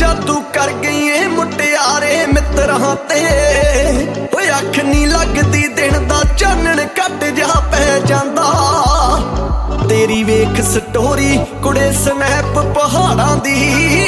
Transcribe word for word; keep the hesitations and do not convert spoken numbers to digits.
जादू कर गई ए मुटियारे मित्रां ते। ओए अख नी लगदी दिन दा चानण घट जा पै जांदा। तेरी वेख स्टोरी कुड़े स्नैप पहाड़ां दी